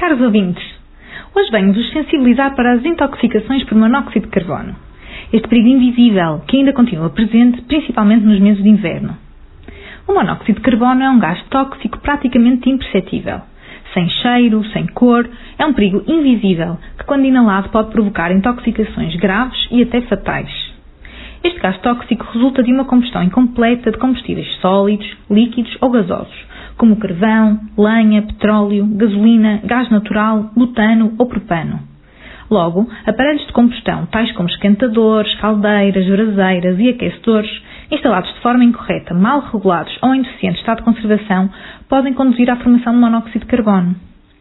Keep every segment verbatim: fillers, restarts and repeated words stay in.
Caros ouvintes, hoje venho-vos sensibilizar para as intoxicações por monóxido de carbono. Este perigo invisível que ainda continua presente, principalmente nos meses de inverno. O monóxido de carbono é um gás tóxico praticamente imperceptível. Sem cheiro, sem cor, é um perigo invisível que, quando inalado, pode provocar intoxicações graves e até fatais. Este gás tóxico resulta de uma combustão incompleta de combustíveis sólidos, líquidos ou gasosos, como carvão, lenha, petróleo, gasolina, gás natural, butano ou propano. Logo, aparelhos de combustão, tais como esquentadores, caldeiras, braseiras e aquecedores, instalados de forma incorreta, mal regulados ou em deficiente estado de conservação, podem conduzir à formação de monóxido de carbono.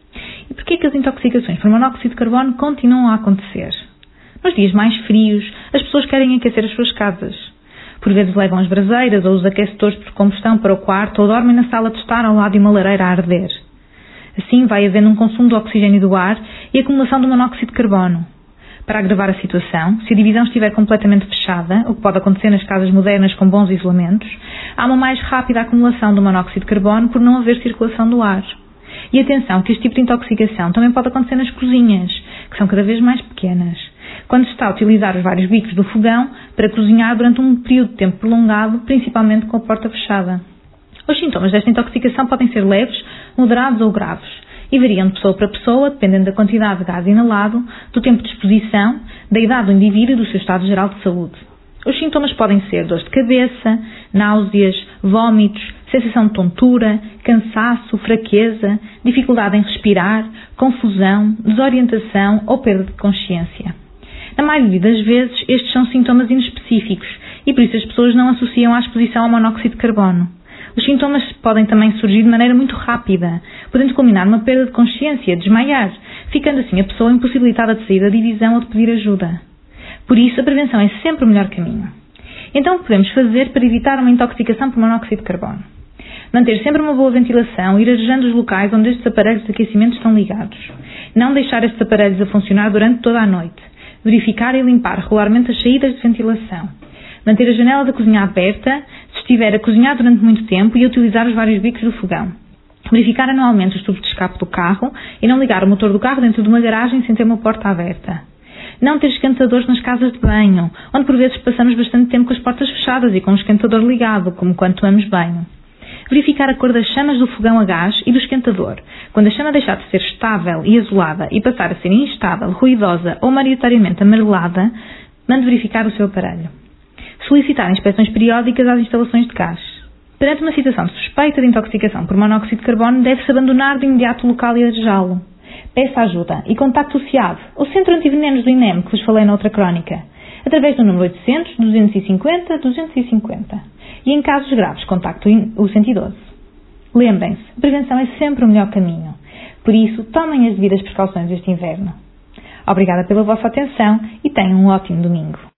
E porquê que as intoxicações por monóxido de carbono continuam a acontecer? Nos dias mais frios, as pessoas querem aquecer as suas casas. Por vezes levam as braseiras ou os aquecedores por combustão para o quarto ou dormem na sala de estar ao lado de uma lareira a arder. Assim vai havendo um consumo do oxigênio do ar e acumulação do monóxido de carbono. Para agravar a situação, se a divisão estiver completamente fechada, o que pode acontecer nas casas modernas com bons isolamentos, há uma mais rápida acumulação do monóxido de carbono por não haver circulação do ar. E atenção que este tipo de intoxicação também pode acontecer nas cozinhas, que são cada vez mais pequenas, quando se está a utilizar os vários bicos do fogão para cozinhar durante um período de tempo prolongado, principalmente com a porta fechada. Os sintomas desta intoxicação podem ser leves, moderados ou graves, e variam de pessoa para pessoa, dependendo da quantidade de gás inalado, do tempo de exposição, da idade do indivíduo e do seu estado geral de saúde. Os sintomas podem ser dor de cabeça, náuseas, vômitos, sensação de tontura, cansaço, fraqueza, dificuldade em respirar, confusão, desorientação ou perda de consciência. Na maioria das vezes, estes são sintomas inespecíficos e por isso as pessoas não associam à exposição ao monóxido de carbono. Os sintomas podem também surgir de maneira muito rápida, podendo culminar numa perda de consciência, desmaiar, ficando assim a pessoa impossibilitada de sair da divisão ou de pedir ajuda. Por isso, a prevenção é sempre o melhor caminho. Então, o que podemos fazer para evitar uma intoxicação por monóxido de carbono? Manter sempre uma boa ventilação e ir arejando os locais onde estes aparelhos de aquecimento estão ligados. Não deixar estes aparelhos a funcionar durante toda a noite. Verificar e limpar regularmente as saídas de ventilação. Manter a janela da cozinha aberta se estiver a cozinhar durante muito tempo e a utilizar os vários bicos do fogão. Verificar anualmente os tubos de escape do carro e não ligar o motor do carro dentro de uma garagem sem ter uma porta aberta. Não ter esquentadores nas casas de banho, onde por vezes passamos bastante tempo com as portas fechadas e com o esquentador ligado, como quando tomamos banho. Verificar a cor das chamas do fogão a gás e do esquentador. Quando a chama deixar de ser estável e azulada e passar a ser instável, ruidosa ou maioritariamente amarelada, mande verificar o seu aparelho. Solicitar inspeções periódicas às instalações de gás. Perante uma situação de suspeita de intoxicação por monóxido de carbono, deve-se abandonar de imediato o local e arejá-lo. Peça ajuda e contacte o C I A D, o Centro Antivenenos do I N E M, que vos falei na outra crónica, através do número oitocentos, duzentos e cinquenta, duzentos e cinquenta. E em casos graves, contacte o cento e doze. Lembrem-se, a prevenção é sempre o melhor caminho. Por isso, tomem as devidas precauções este inverno. Obrigada pela vossa atenção e tenham um ótimo domingo.